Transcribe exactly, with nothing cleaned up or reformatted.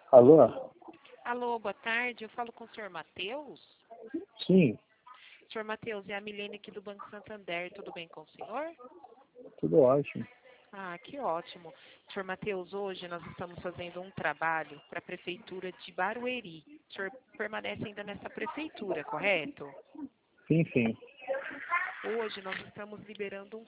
Alô? Alô, boa tarde. Eu falo com o senhor Matheus? Sim, senhor Matheus, é a Milene aqui do Banco Santander. Tudo bem com o senhor? tudo ótimo. Ah, que ótimo. senhor Matheus, hoje nós estamos fazendo um trabalho para a Prefeitura de Barueri. O senhor permanece ainda nessa prefeitura, correto? Sim, sim. Hoje nós estamos liberando um